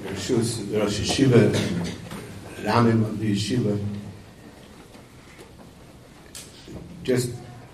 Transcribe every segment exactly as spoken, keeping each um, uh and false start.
Rishus, the Rosh Yeshiva, Ramim of the Yeshiva, just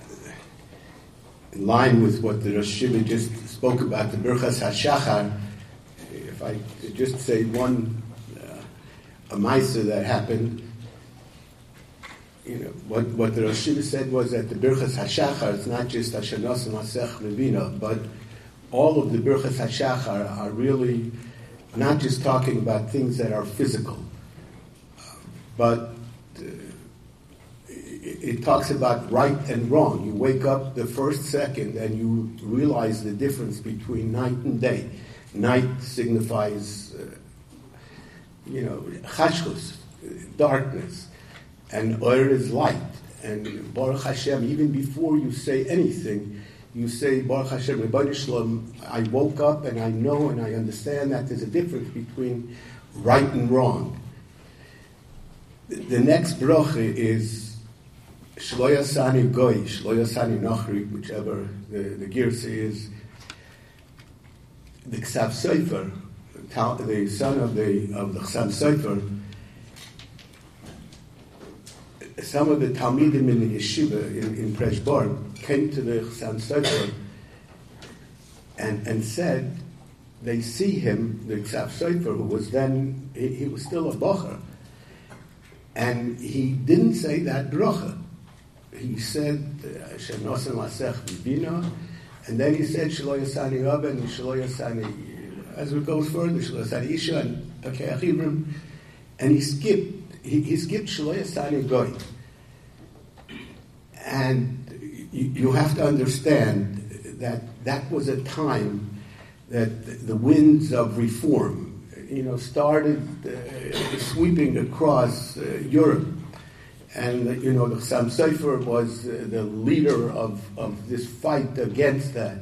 in line with what the Rosh Yeshiva just spoke about, the Birchas HaShachar, if I could just say one, uh, a Maisa that happened, you know, what, what the Rosh Yeshiva said was that the Birchas HaShachar, it's not just Hashanos and Masech Levina, but all of the Birchas HaShachar are really not just talking about things that are physical, but uh, it, it talks about right and wrong. You wake up the first second and you realize the difference between night and day. Night signifies, uh, you know, chashkus, darkness, and Oir is light. And Baruch Hashem, even before you say anything, you say, Baruch Hashem, Rebbeinu Shalom, I woke up and I know and I understand that there's a difference between right and wrong. The next bracha is Shlo Yasani Goy, Shlo Yasani Nochri, whichever the, the Girsa is. The Ksav Sofer, the son of the of the Ksav Sofer, some of the Talmidim in the yeshiva in, in Preshborn came to the Ksav Sofer and, and said they see him, the Ksav Sofer, who was then, he, he was still a bocher, and he didn't say that bracha. He said, Hashem Nosem Masech Vivino, and then he said, Shlo Yasani Oben, and Shlo Yasani, as it goes further, Shlo Yasani Isha, and Akeach Ibram, and he skipped, he, he skipped Shlo Yasani Goy. And you, you have to understand that that was a time that the, the winds of reform, you know, started uh, sweeping across uh, Europe. And, you know, the Ksav Sofer was uh, the leader of, of this fight against that.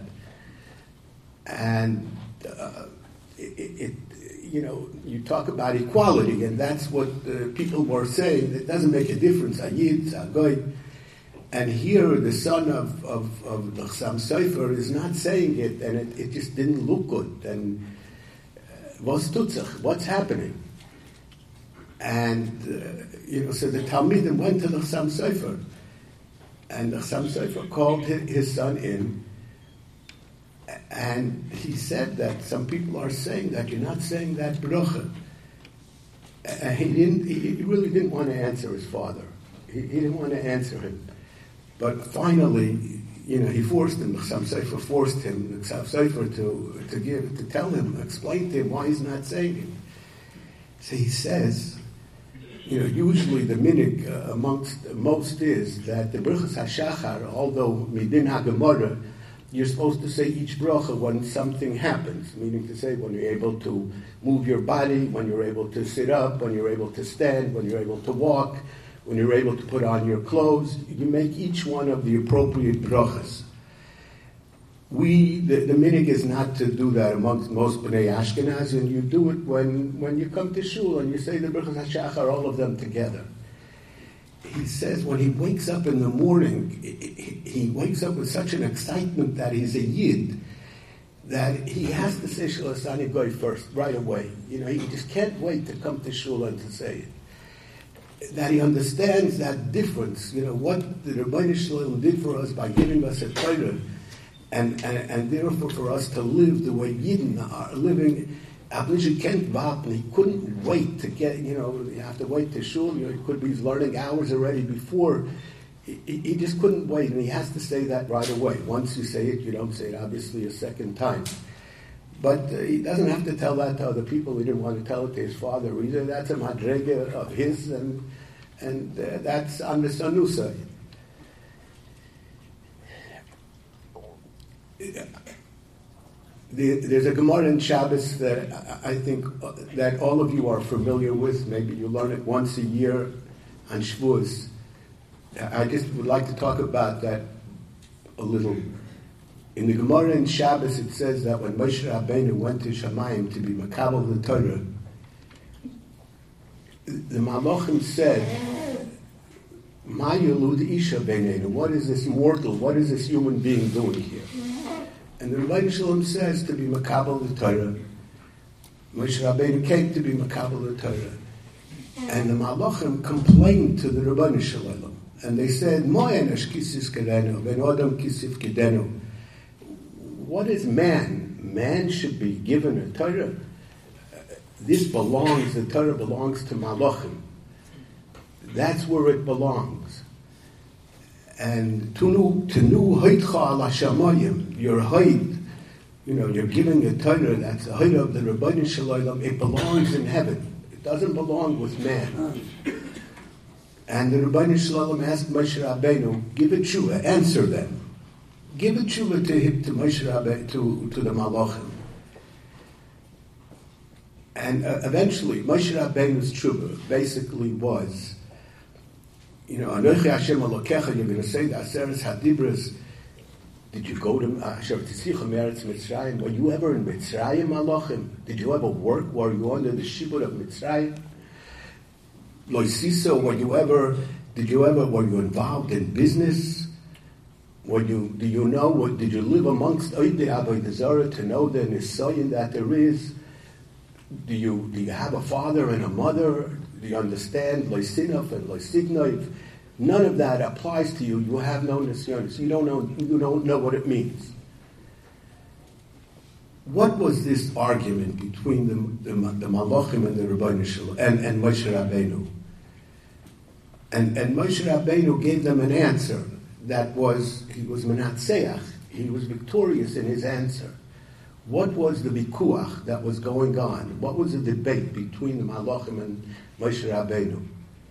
And uh, it, it, you know, you talk about equality, and that's what uh, people were saying. It doesn't make a difference, Ayid, Agoy. And here, the son of, of, of the Ksav Sofer is not saying it, and it, it just didn't look good. And what's tutzach? What's happening? And, uh, you know, so the Talmidim went to the Ksav Sofer, and the Ksav Sofer called his, his son in, and he said that some people are saying that you're not saying that bracha. And he didn't, he really didn't want to answer his father. He, he didn't want to answer him. But finally, you know, he forced him, the Ksav Sofer forced him, the Ksav Sofer to, to give, to tell him, explain to him why he's not saying it. So he says, you know, usually the minig uh, amongst most is that the Birchas HaShachar, although midin HaGemara, you're supposed to say each bracha when something happens, meaning to say when you're able to move your body, when you're able to sit up, when you're able to stand, when you're able to walk, when you're able to put on your clothes. You make each one of the appropriate brachas. We, the, the minig is not to do that amongst most B'nai Ashkenaz, and you do it when, when you come to shul and you say the Birchas HaShachar, all of them together. He says when he wakes up in the morning, he, he wakes up with such an excitement that he's a Yid, that he has to say Shlo Yasani Goy first, right away. You know, he just can't wait to come to shul and to say it. That he understands that difference, you know, what the Rebbeinu Shalom did for us by giving us a Torah, And, and and therefore for us to live the way Yidden are living. Ablisha Kent Vapn, he couldn't wait to get, you know, you have to wait to shul, you know, he could be learning hours already before. He, he just couldn't wait, and he has to say that right away. Once you say it, you don't say it obviously a second time. But uh, he doesn't have to tell that to other people. He didn't want to tell it to his father either. That's a madrega of his, and and uh, that's on the Sanusa. There's a Gemara in Shabbos that I think that all of you are familiar with. Maybe you learn it once a year on Shavuos. I just would like to talk about that a little. In the Gemara in Shabbos, it says that when Moshe Rabbeinu went to Shamayim to be Makabel the Torah, the Malachim said, Ma yulud isha beinenu, what is this mortal, what is this human being doing here? And the Rebbeinu Shalom says to be Makabel the Torah, Moshe Rabbeinu came to be Makabel Torah. And the Malachim complained to the Ribono Shel Olam. And they said, Mo'enesh kisis kedenu, ben odam kisif kedenu. What is man? Man should be given a Torah. This belongs, the Torah belongs to Malachim. That's where it belongs. And tunu tunu hoitcha al hashamayim, your height, you know, you're giving a Torah, that's the height of the Ribono Shel Olam, it belongs in heaven. It doesn't belong with man. And the Ribono Shel Olam asked Moshe Rabbeinu, give a tshuva, answer them. Give a tshuva to him, to Moshe Rabbeinu, to, to the Malachim. And uh, eventually, Moshe Rabbeinu's tshuva basically was, you know, Anochi Hashem Elokecha, you're going to say the Aseres Hadibras. Did you go to Asher Tzichim Eretz Mitzrayim? Were you ever in Mitzrayim, Malachim? Did you ever work? Were you under the Shibud of Mitzrayim? Loisiso, were you ever, did you ever, were you involved in business? Were you, do you know, what, did you live amongst Oidei Avodah Zarah to know the Nisayin that there is? Do you, do you have a father and a mother? Do you understand Loisinov and Loisignov? None of that applies to you. You have no Nisyonis. You don't know, you don't know what it means. What was this argument between the, the, the Malachim and the Ribono Shel Olam and, and Moshe Rabbeinu? And, and Moshe Rabbeinu gave them an answer that was, he was menatzeach, he was victorious in his answer. What was the bikuach that was going on? What was the debate between the Malachim and Moshe Rabbeinu?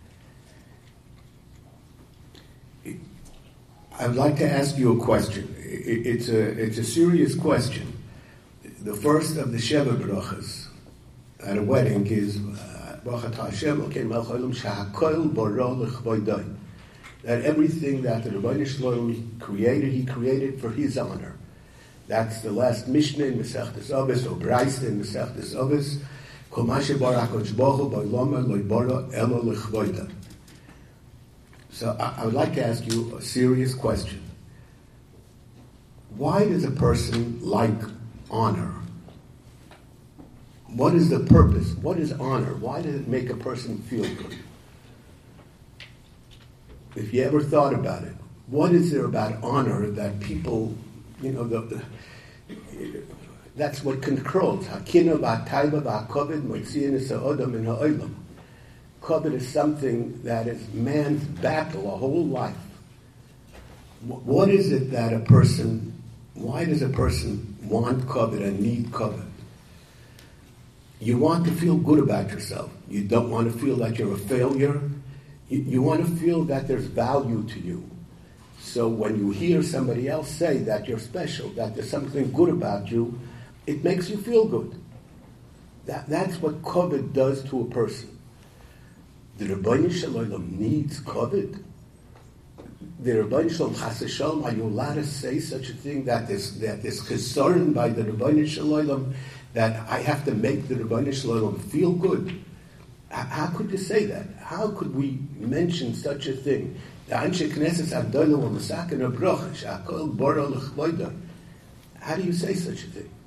I'd like to ask you a question. It's a, it's a serious question. The first of the Sheva Brachas at a wedding is Brachat Hashem Elokeinu Melech Haolam Shehakol Bara L'Chvodo. That everything that the Ribono Shel Olam created, he created for his honor. That's the last Mishnah in Masechtas Avos, or Braisa in Masechtas Avos. Kol ma shebara HaKadosh Baruch Hu ba'olamo lo bara elo l'chvodo. So I, I would like to ask you a serious question. Why does a person like honor? What is the purpose? What is honor? Why does it make a person feel good? If you ever thought about it, what is there about honor that people, you know, the, the, that's what controls. Hakina v'ataiva v'akoved moitziin es ha'odam min ha'olam. Koved is something that is man's battle a whole life. What is it that a person, why does a person want koved and need koved? You want to feel good about yourself. You don't want to feel that you're a failure. You, you want to feel that there's value to you. So when you hear somebody else say that you're special, that there's something good about you, it makes you feel good. That, that's what koved does to a person. The Ribono Shel Olam needs koved. The Ribono Shel Olam, Chas v'Shalom, are you allowed to say such a thing that is that is concerned by the Ribono Shel Olam, that I have to make the Ribono Shel Olam feel good? How could you say that? How could we mention such a thing? How do you say such a thing?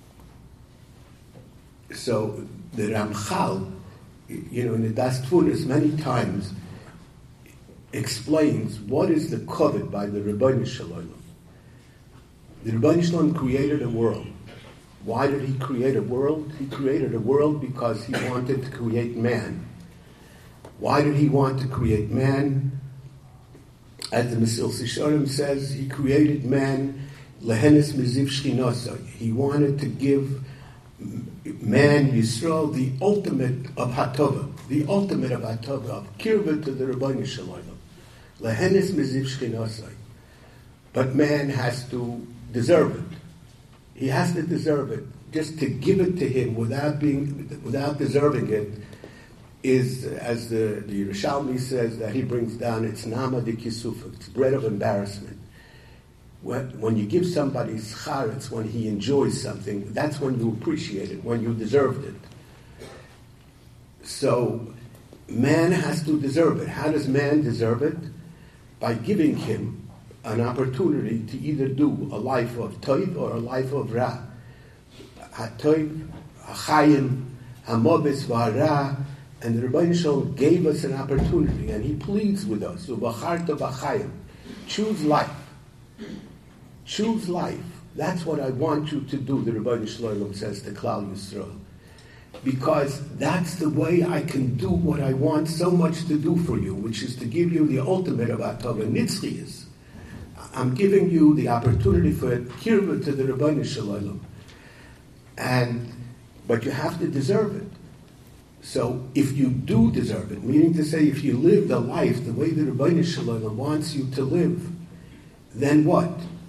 So the Ramchal, you know, in the Das Tfunis many times explains what is the koved by the Ribono Shel Olam. The Ribono Shel Olam created a world. Why did he create a world? He created a world because he wanted to create man. Why did he want to create man? As the Mesil Sisharim says, he created man lehenis miziv shchinosai. He wanted to give man, Yisrael, the ultimate of hatova, the ultimate of hatova, of kirva to the Ribono Shel Olam. Lehenis miziv shchinosai. But man has to deserve it. He has to deserve it. Just to give it to him without being, without deserving it, is, as the, the Yerushalmi says, that he brings down, it's nama de kisufa, it's bread of embarrassment. When, when you give somebody schar, it's when he enjoys something, that's when you appreciate it, when you deserved it. So, man has to deserve it. How does man deserve it? By giving him an opportunity to either do a life of toiv or a life of ra. Ha-toiv, ha-chayim, hamobis v'hara, and the Rebbeinu Shalom gave us an opportunity, and he pleads with us, uvacharta b'chayim, choose life. Choose life. That's what I want you to do, the Rebbeinu Shalom says to Klal Yisrael. Because that's the way I can do what I want so much to do for you, which is to give you the ultimate of Atova Nitzchiyas. I'm giving you the opportunity for kirva to the Rebbeinu Shalom. And, but you have to deserve it. So if you do deserve it, meaning to say if you live the life the way the Rebbeinu Shalom wants you to live, then what?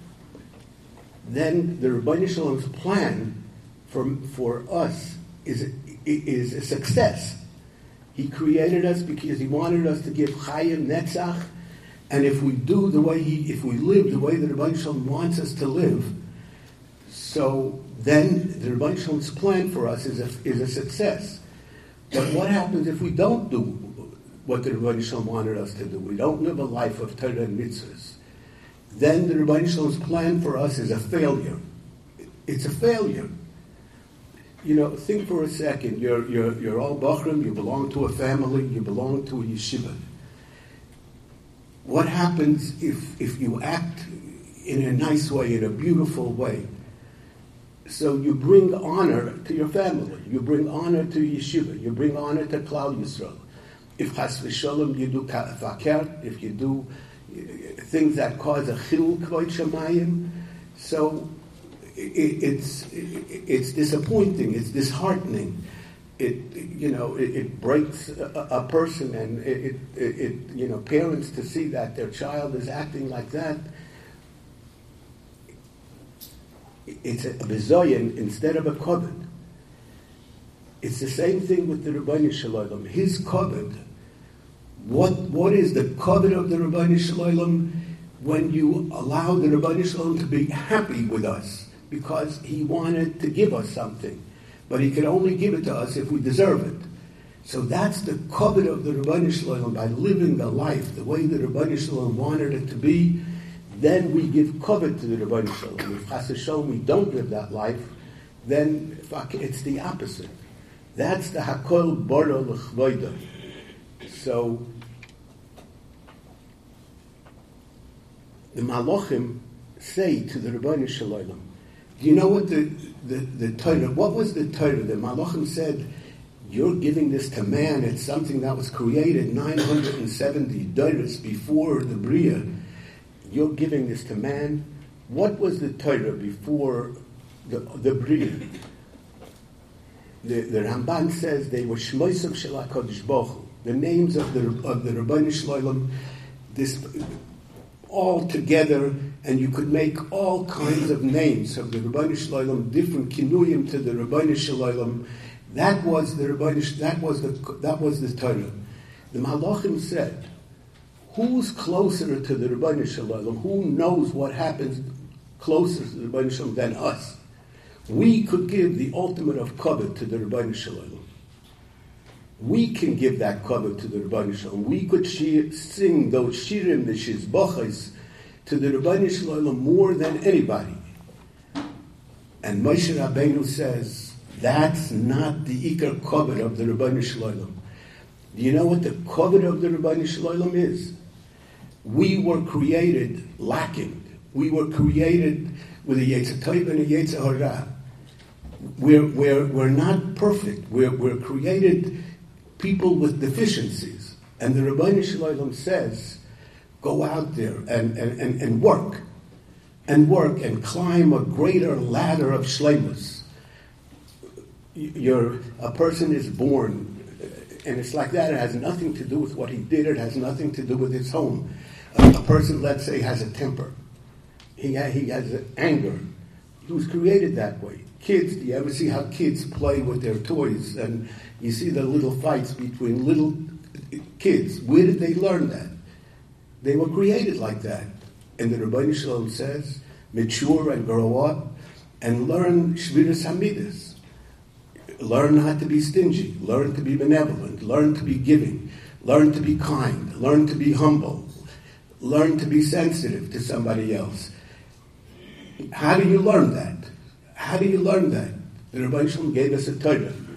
Then the Rebbeinu Shalom's plan for, for us is, is a success. He created us because he wanted us to give Chayim Netzach, and if we do the way he, if we live the way the Rebbeinu Shalom wants us to live, so then the Rebbeinu Shalom's plan for us is a, is a success. But what happens if we don't do what the Rebbeinu Shalom wanted us to do? We don't live a life of Torah and mitzvahs. Then the Rebbeinu Shalom's plan for us is a failure. It's a failure. You know, think for a second. You're you're you're all Bachrim. You belong to a family. You belong to a yeshiva. What happens if if you act in a nice way, in a beautiful way? So you bring honor to your family. You bring honor to yeshiva. You bring honor to Klal Yisrael. If chas v'sholom you do fakert, if you do things that cause a chilul kvod shamayim, so it, it's it, it's disappointing. It's disheartening. It you know it, it breaks a, a person, and it, it it you know parents to see that their child is acting like that. It's a bizoyin instead of a kovod. It's the same thing with the Rebbeinu Shalom. His kovod. What what is the kovod of the Rebbeinu Shalom? When you allow the Rebbeinu Shalom to be happy with us, because he wanted to give us something, but he could only give it to us if we deserve it. So that's the kovod of the Rebbeinu Shalom. By living the life the way the Rebbeinu Shalom wanted it to be, then we give kovod to the Rebbeinu Shalom. If chas v'sholom we don't live that life, then it's the opposite. That's the hakol boro l'chvoida. So the Malachim say to the Rebbeinu Shalom, do you know what the, the, the Torah, what was the Torah? The Malachim said, you're giving this to man. It's something that was created nine hundred seventy doros before the Bria. You're giving this to man. What was the Torah before the, the Bria? The, the Ramban says they were Shmoisav Shel HaKadosh Baruch Hu, the names of the of the Rebbeinu Shalom, this all together, and you could make all kinds of names of the Rebbeinu Shalom, different kinuyim to the Rebbeinu Shalom. That was the Rebbeinu. That was the that was the Torah. The Malachim said, who's closer to the Rebbeinu Shalom? Who knows what happens closer to the Rebbeinu Shalom than us? We could give the ultimate of kovod to the Rebbeinu Shalom. We can give that kovod to the Rebbeinu Shalom. We could shir, sing those shirim, the shizbachas, to the Rebbeinu Shalom more than anybody. And Moshe Rabbeinu says, that's not the ikar kovod of the Rebbeinu Shalom. Do you know what the kovod of the Rebbeinu Shalom is? We were created lacking. We were created with a Yetzer Tov and a Yetzer Hara. We're, we're, we're not perfect. We're, we're created people with deficiencies. And the Rebbeinu Shalom says, go out there and, and, and, and work. And work and climb a greater ladder of shleimus. You're, a person is born, and it's like that. It has nothing to do with what he did. It has nothing to do with his home. A, a person, let's say, has a temper. He, ha, he has anger. He was created that way. Kids, do you ever see how kids play with their toys? And you see the little fights between little kids. Where did they learn that? They were created like that. And the Rebbeinu Shalom says, mature and grow up and learn Shviras Hamidus. Learn not to be stingy. Learn to be benevolent. Learn to be giving. Learn to be kind. Learn to be humble. Learn to be sensitive to somebody else. How do you learn that? How do you learn that? The Rebbeinu Shalom gave us a Torah.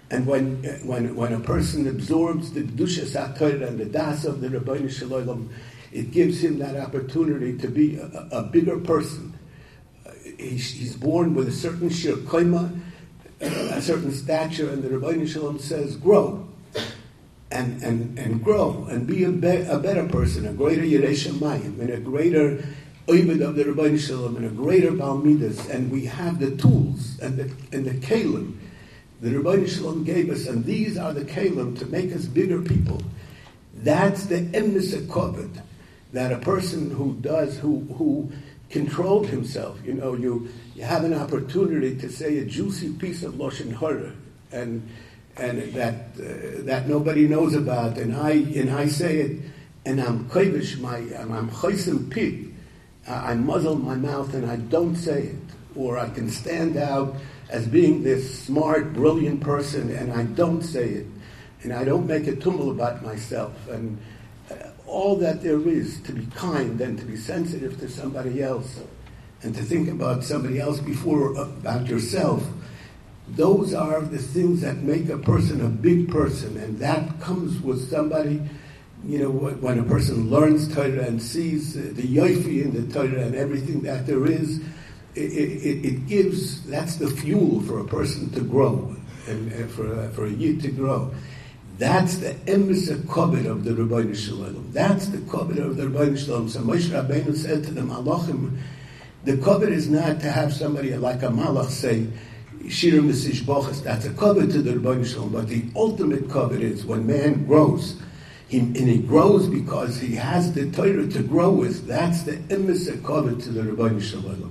And when when when a person absorbs the Kedushas HaTorah and the Das of the Rabbeinu Shalom, it gives him that opportunity to be a, a bigger person. Uh, he's, he's born with a certain shir koima, a certain stature, and the Rabbeinu Shalom says, grow. And, and, and grow, and be a, be, a better person, a greater Yerei Shamayim, and a greater Oived of the Rabbeinu Shalom, and a greater Baal Midas, and we have the tools and the, and the Kalim the Rabbeinu Shalom gave us, and these are the Kalim to make us bigger people. That's the Emes HaKoved, that a person who does, who who controlled himself, you know, you, you have an opportunity to say a juicy piece of Lashon Hara, and and that uh, that nobody knows about, and I and I say it, and I'm kovish my I'm chaysim pig, I muzzle my mouth and I don't say it, or I can stand out as being this smart, brilliant person, and I don't say it, and I don't make a tumult about myself, and uh, all that there is to be kind and to be sensitive to somebody else, and to think about somebody else before about yourself. Those are the things that make a person a big person, and that comes with somebody, you know, when a person learns Torah and sees the yofi in the Torah and everything that there is, it, it, it gives, that's the fuel for a person to grow, and, and for, a, for a yid to grow. That's the emes HaKoved of the Rabbeinu Shalom. That's the Koved of the Rabbeinu Shalom. So Moshe Rabbeinu said to the Malachim, the Koved is not to have somebody like a Malach say, Shira Mesish Bochas, that's a Koved to the Rabbeinu Shalom, but the ultimate Koved is when man grows, he, and he grows because he has the Torah to grow with. That's the Emes HaKoved to the Rabbeinu Shalom.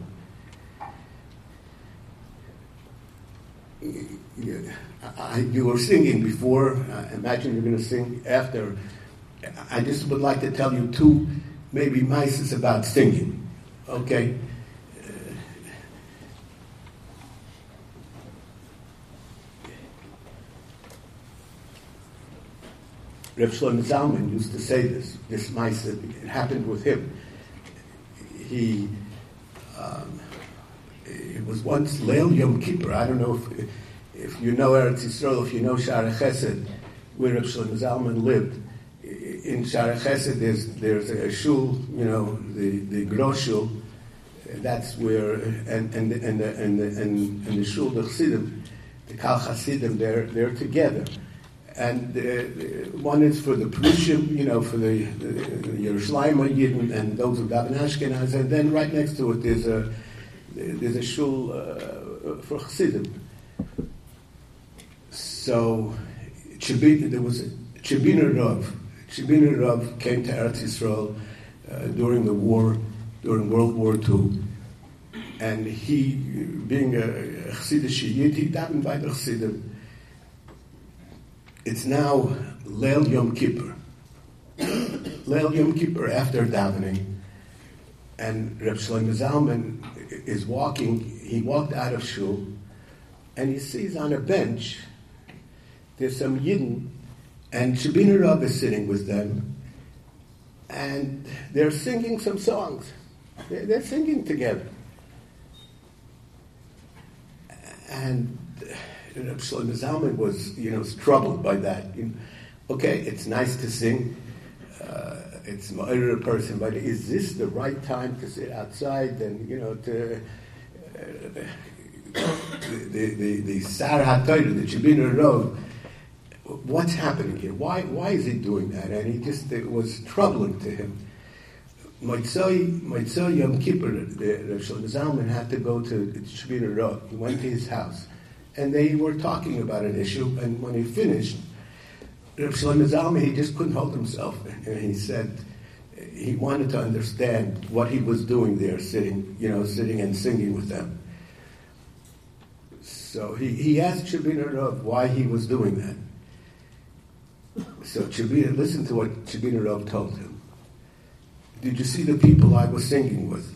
I, you were singing before. I imagine you're going to sing after. I just would like to tell you two, maybe mices about singing. Okay. Reb Shlomo Zalman used to say this. This mice, it happened with him. He, um, it was once Leil Yom Kippur. I don't know if if you know Eretz Yisrael, if you know Shara Chesed, where Reb Shlomo Zalman lived. In Shara Chesed, there's there's a shul, you know, the the Grosh shul. That's where and and and the, and the, and, and the shul the Chassidim, the Kal Chassidim, they're they're together. And uh, one is for the Prushim, you know, for the, the, the Yerushalayim Yidden and those of Daven Ashkenaz, and then right next to it there's a there's a shul uh, for Chassidim. So Chibin, there was a Chibiner Rav. Chibiner Rav came to Eretz Yisrael uh, during the war, during World War Two, and he, being a Chassidish Yid, he davened by the Chassidim. It's now Leil Yom Kippur. Leil Yom Kippur after davening, and Reb Shlomo Zalman is walking. He walked out of shul, and he sees on a bench there's some Yidden, and Shabina Rav is sitting with them, and they're singing some songs. They're, they're singing together, and Reb Shlomo Zalman was, you know, troubled by that. You know, okay, it's nice to sing. Uh, it's a person, but is this the right time to sit outside and, you know, to uh, the the the Sar HaTorah, the Shabina Rav? What's happening here? Why why is he doing that? And he just, it was troubling to him. Motzei Motzei Yom Kippur, Reb Shlomo Zalman had to go to Shabina Rav. He went to his house. And they were talking about an issue, and when he finished, Reb Shlomo Zalman, he just couldn't hold himself. And he said he wanted to understand what he was doing there, sitting, you know, sitting and singing with them. So he, he asked Shabina Rav why he was doing that. So Shabina, listen to what Shabina Rav told him. Did you see the people I was singing with?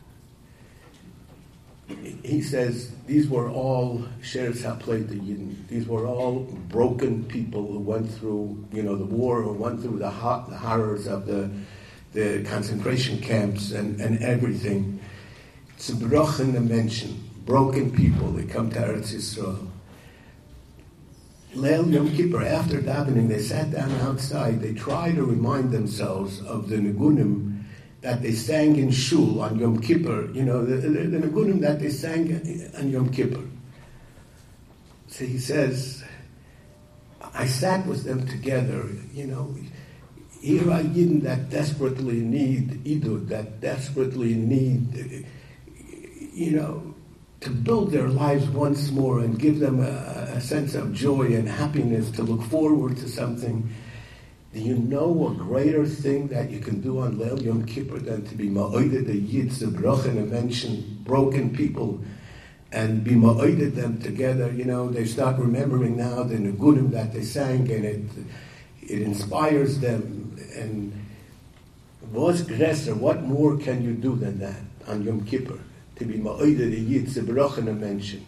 He says these were all Sheretz HaPleit the Yidden. These were all broken people who went through, you know, the war, who went through the, ho- the horrors of the the concentration camps and, and everything. It's a brochen mention. Broken people. They come to Eretz Yisrael. Leil Yom Kippur, after davening, they sat down outside. They tried to remind themselves of the Nigunim that they sang in Shul on Yom Kippur. You know, the, the, the Nigunim that they sang on Yom Kippur. So he says, I sat with them together, you know, here are Yidden that desperately need Idud, that desperately need, you know, to build their lives once more and give them a, a sense of joy and happiness, to look forward to something. Do you know a greater thing that you can do on Leil Yom Kippur than to be ma'oided the Yidz, the Brochen, and mention broken people and be ma'oided them together? You know, they start remembering now the Negunim that they sang, and it it inspires them. And what's gresser, what more can you do than that on Yom Kippur? To be ma'oided the Yidz, the Brochen, and mention.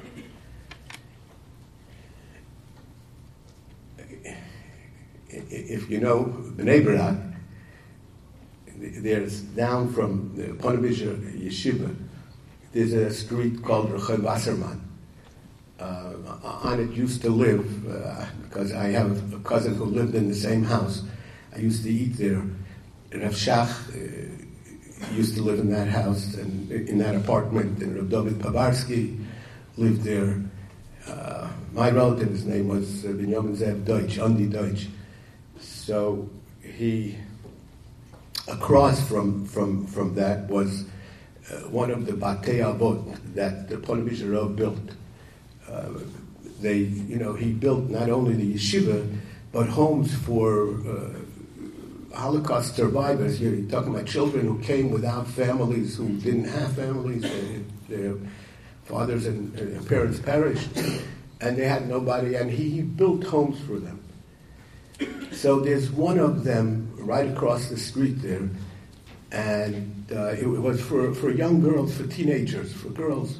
If you know Bnei Brak, there's down from the Ponevezher Yeshiva, there's a street called Rechov Wasserman. Uh, on it used to live, uh, because I have a cousin who lived in the same house. I used to eat there. Rav Shach uh, used to live in that house and in that apartment, and Rav David Pabarsky lived there. Uh, my relative, his name was uh, Binyamin Zev Deutsch, Andi Deutsch. So he, across from from from that was uh, one of the Batei Avot that the Ponevezher Rav built. Uh, they, you know, he built not only the yeshiva, but homes for uh, Holocaust survivors. You're talking about children who came without families, who didn't have families, their, their fathers and, and parents perished, and they had nobody, and he, he built homes for them. So there's one of them right across the street there, and uh, it was for, for young girls, for teenagers, for girls.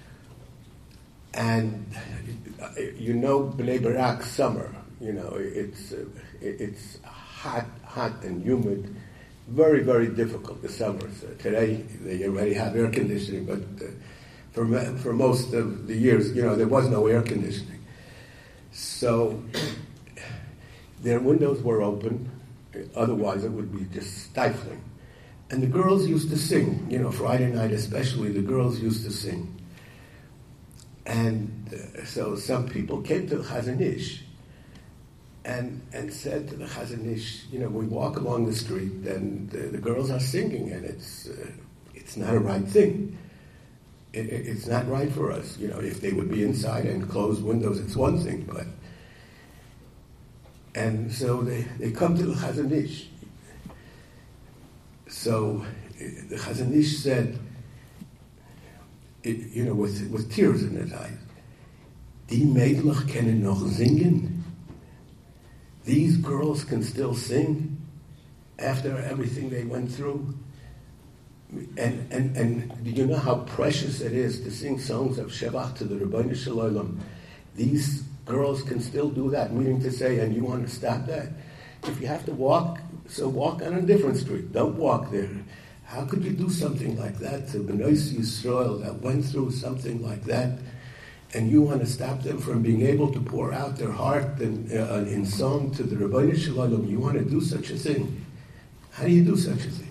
And uh, you know Bnei Brak summer, you know, it's uh, it's hot, hot and humid, very, very difficult the summers. Uh, today they already have air conditioning, but uh, for for most of the years, you know, there was no air conditioning. So their windows were open, otherwise it would be just stifling. And the girls used to sing, you know, Friday night especially, the girls used to sing. And uh, so some people came to the Chazon Ish and, and said to the Chazon Ish, you know, we walk along the street and the, the girls are singing, and it's uh, it's not a right thing. It, it, it's not right for us. You know, if they would be inside and closed windows, it's one thing, but... And so they, they come to the Chazon Ish. So the Chazon Ish said, it, you know, with, with tears in his eyes, Die Mädchen können noch singen. These girls can still sing after everything they went through. And and and do you know how precious it is to sing songs of Shevach to the Rebbeinu Shalom? These girls can still do that, meaning to say, and you want to stop that? If you have to walk, so walk on a different street. Don't walk there. How could you do something like that to Bnei Yisrael that went through something like that, and you want to stop them from being able to pour out their heart and, uh, in song to the Rebbeinu Shalom? You want to do such a thing? How do you do such a thing?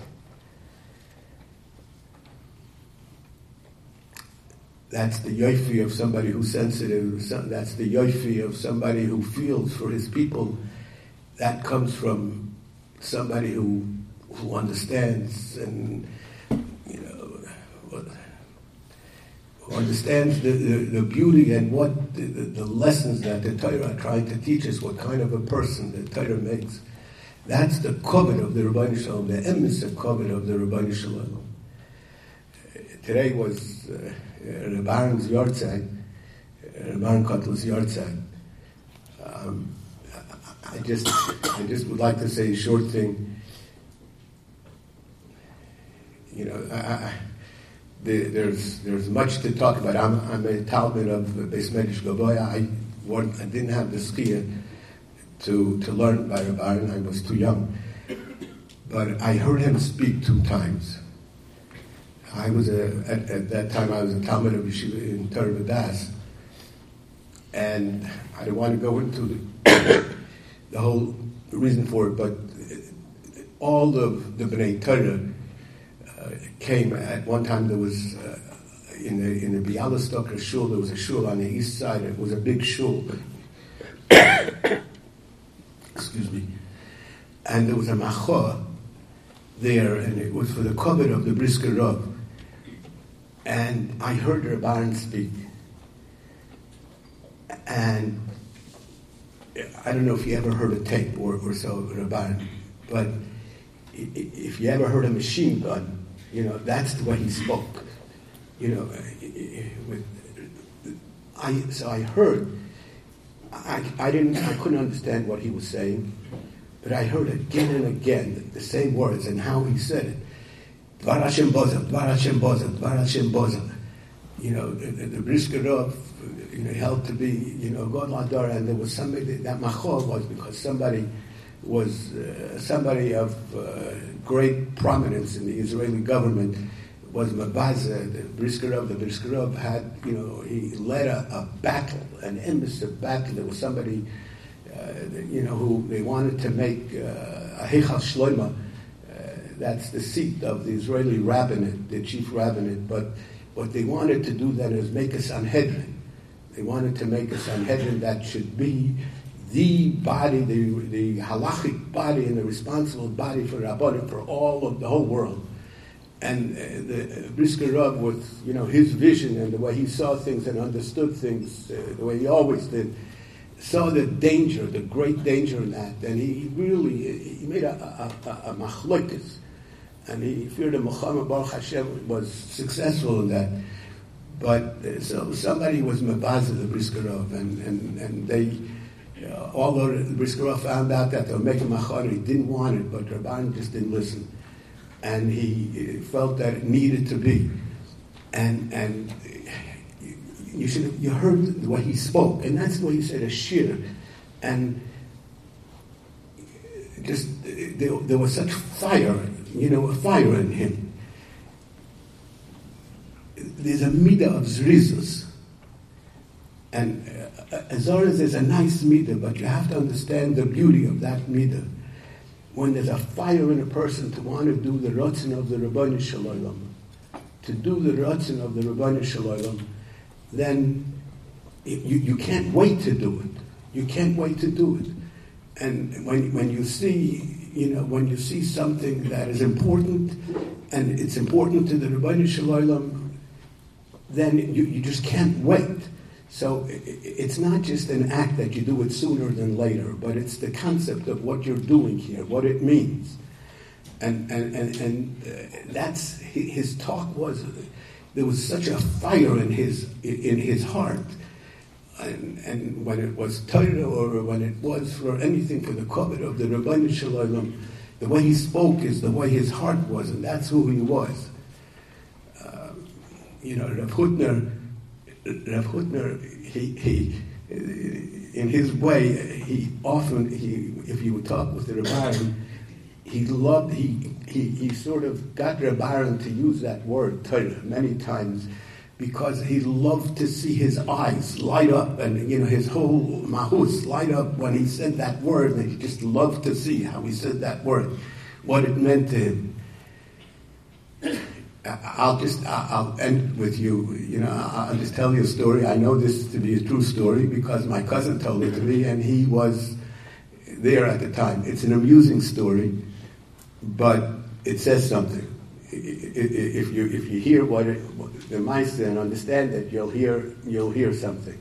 That's the yoifi of somebody who's sensitive. That's the yoifi of somebody who feels for his people. That comes from somebody who who understands and, you know, who understands the, the, the beauty and what the, the, the lessons that the Torah are trying to teach us, what kind of a person the Torah makes. That's the koved of the Rebbeinu Shalom, the emes of koved of the Rebbeinu Shalom. Today was uh, Reb Aaron's Yortzeit, Reb Aaron Kotler's Yortzeit. Um, I just, I just would like to say a short thing. You know, I, I, the, there's there's much to talk about. I'm, I'm a Talmud of Beis Medrash Gavoya. I, I didn't have the schia to to learn by Reb Aaron. I was too young, but I heard him speak two times. I was a at, at that time I was a Talmud of Yeshiva in Torah B'das, And I don't want to go into the, the whole reason for it, but all of the B'nai Torah uh, came at one time. There was uh, in the in the Bialystok shul. There was a shul on the east side. It was a big shul. Excuse me. And there was a macha there, and it was for the covet of the Brisker Rav. And I heard Rabban speak. And I don't know if you ever heard a tape or, or so, Rabban, but if you ever heard a machine gun, you know, that's the way he spoke. You know, with, I, so I heard, I, I didn't, I couldn't understand what he was saying, but I heard again and again the same words and how he said it. Dvar Hashem Bozah, Dvar Hashem Bozah, Dvar Hashem Bozah. You know, the, the, the Brisker Rav, you know, held to be, you know, God Ladar, and there was somebody, that machor was because somebody was, uh, somebody of uh, great prominence in the Israeli government was Mabaza, the Brisker Rav. The Brisker Rav had, you know, he led a, a battle, an endless battle. There was somebody, uh, you know, who they wanted to make uh, a Heichal Shloima. That's the seat of the Israeli rabbinate, the chief rabbinate. But what they wanted to do then is make a Sanhedrin. They wanted to make a Sanhedrin that should be the body, the, the halachic body and the responsible body for Rabbanim, for all of the whole world. And uh, the uh, Brisker Rav, with, you know, his vision and the way he saw things and understood things, uh, the way he always did, saw the danger, the great danger in that. And he really, he made a, a, a, a machlokes. And he feared that Muhammad Baruch Hashem was successful in that. But uh, so somebody was Mabazah, the Brisker Rav, and, and, and they, uh, although the Brisker Rav found out that they were making machar, he didn't want it, but Rabban just didn't listen. And he felt that it needed to be. And and you should you heard the way he spoke, and that's the way he said a shir. And just there, there was such fire, you know, a fire in him. There's a midah of zrizus, and uh, as far as there's a nice midah, but you have to understand the beauty of that midah. When there's a fire in a person to want to do the ratzon of the Rabbanu Shalom, to do the ratzon of the Rabbanu Shalom, then you, you can't wait to do it. You can't wait to do it. And when when you see, you know, when you see something that is important, and it's important to the Rabbanu Shalom, then you, you just can't wait. So it's not just an act that you do it sooner than later, but it's the concept of what you're doing here, what it means. And and and, and uh, that's his talk was, there was such a fire in his in his heart. And, and when it was Torah or when it was for anything for the covet of the Rabbanu Shalom, the way he spoke is the way his heart was, and that's who he was. Uh, you know, Rav Hutner, Rav Hutner, he, he, in his way, he often, he, if you would talk with the Rabbi, he loved, he, he, he sort of got Rabbi to use that word, Torah, many times, because he loved to see his eyes light up and, you know, his whole mahus light up when he said that word, and he just loved to see how he said that word, what it meant to him. I'll just, I'll end with you, you know, I'll just tell you a story. I know this to be a true story because my cousin told it to me and he was there at the time. It's an amusing story, but it says something. If you if you hear what, it, what the Meister and understand it, you'll hear you'll hear something.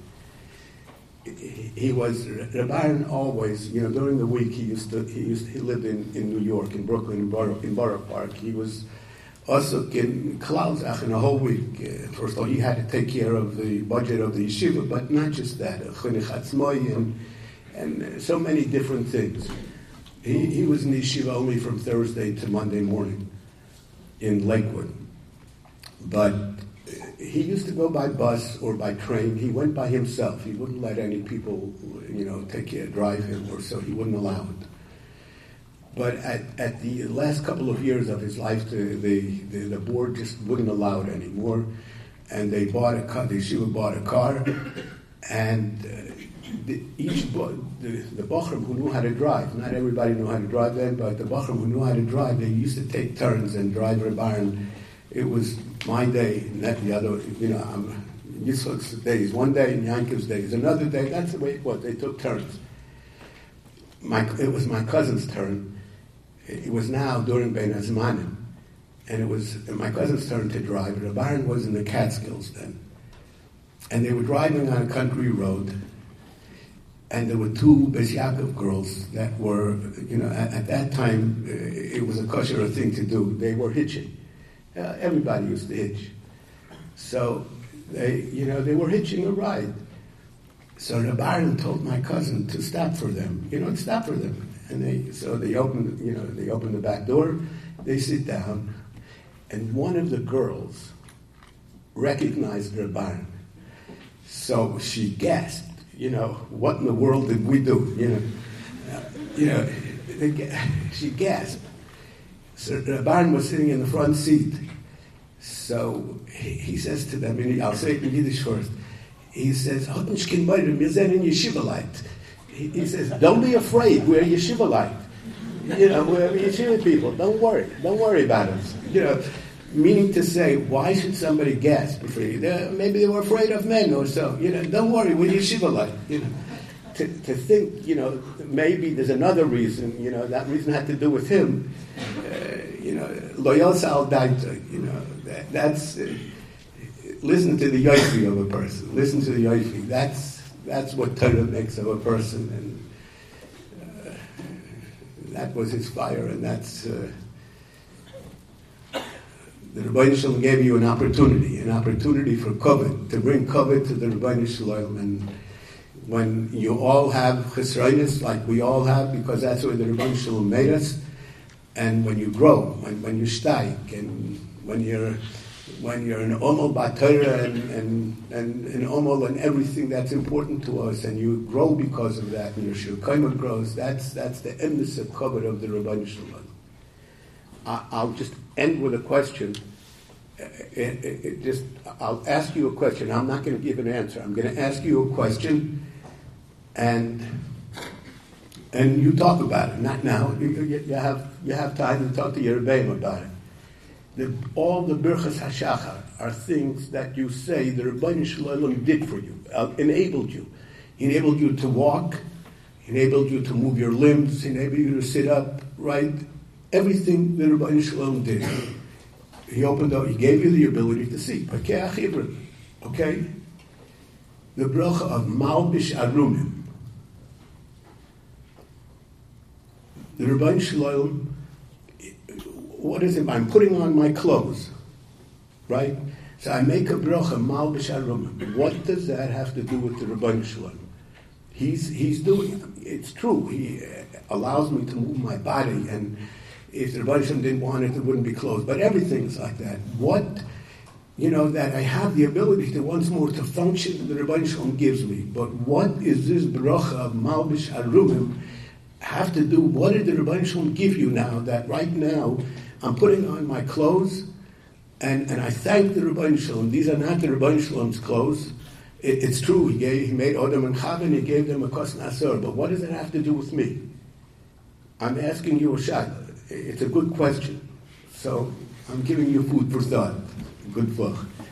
He was Rabbi always, you know, during the week he used to he used he lived in, in New York, in Brooklyn, in Borough, in Borough Park. He was also in Klausach in a whole week. Uh, first of all, he had to take care of the budget of the yeshiva, but not just that, and and so many different things. He he was in the yeshiva only from Thursday to Monday morning in Lakewood. But he used to go by bus or by train. He went by himself. He wouldn't let any people, you know, take care, drive him, or so he wouldn't allow it. But at, at the last couple of years of his life, the, the, the, the board just wouldn't allow it anymore. And they bought a car, the yeshiva bought a car, And uh, the, each bo- the, the Bochrim who knew how to drive, not everybody knew how to drive then, but the Bochrim who knew how to drive, they used to take turns and drive Reb Aaron. It was my day, not the other, you know, I'm, Yitzchak's days, one day and Yankov's days, another day, that's the way it was, they took turns. My, it was my cousin's turn. It was now during Bein Hazmanim, and it was my cousin's turn to drive. Reb Aaron was in the Catskills then. And they were driving on a country road, and there were two Beis Yaakov girls that were, you know, at, at that time, uh, it was a kosher thing to do. They were hitching. Uh, everybody used to hitch. So, they, you know, they were hitching a ride. So Reb Aaron told my cousin to stop for them, you know, stop for them. And they, so they opened, you know, they opened the back door, they sit down, and one of the girls recognized Reb Aaron. So she gasped, you know, what in the world did we do, you know? Uh, you know, they, she gasped. So Reb Aaron was sitting in the front seat. So he, he says to them, and I'll say it in Yiddish first, he says, he, he says, don't be afraid, we're Yeshivalite. You know, we're Yeshiva people, don't worry, don't worry about us. You know, meaning to say, why should somebody gasp? Maybe they were afraid of men or so. You know, don't worry, we're Yeshivalite. You know, to, to think, you know, maybe there's another reason, you know, that reason had to do with him. Uh, you know, loyal al daita, you know, that, that's, uh, listen to the yoifi of a person. Listen to the yoifi. That's, that's what Torah makes of a person. And uh, that was his fire, and that's, uh, the Rebbeinu Shalom gave you an opportunity, an opportunity for kavod, to bring kavod to the Rebbeinu Shalom. And when you all have chesroinus, like we all have, because that's where the Rebbeinu Shalom made us, and when you grow, when, when you steig, and when you're when you're an omol b'Torah and and and an omol and everything that's important to us, and you grow because of that, and your shirkaima grows, that's that's the endless kavod of the Rebbeinu Shalom. I'll just end with a question. It, it, it just, I'll ask you a question. I'm not going to give an answer. I'm going to ask you a question, and and you talk about it. Not now. You, you have you have time to talk to your Rebbeim about it. The, all the Birchas HaShachar are things that you say the Rebbeinu Shalom did for you, uh, enabled you. He enabled you to walk, he enabled you to move your limbs, he enabled you to sit up, right? Everything the Rebbeinu Shalom did. He opened up, he gave you the ability to see. Okay? The bracha of Malbish Arumim. The Rebbeinu Shalom, what is it? I'm putting on my clothes, right? So I make a bracha, Malbish Arumim. What does that have to do with the Rebbeinu Shalom? He's, he's doing it. It's true. He allows me to move my body, and if the Rebbeinu Shalom didn't want it, it wouldn't be closed. But everything's like that. What, you know, that I have the ability to once more to function, the Rebbeinu Shalom gives me. But what is this bracha of Malbish Arumim have to do? What did the Rebbeinu Shalom give you now that right now I'm putting on my clothes, and, and I thank the Rebbeinu Shalom. These are not the Rebbeinu Shalom's clothes. It, it's true, he gave, he made Odom and Chava, and he gave them a kos nasor. But what does it have to do with me? I'm asking you a shayla. It's a good question. So I'm giving you food for thought. Good luck.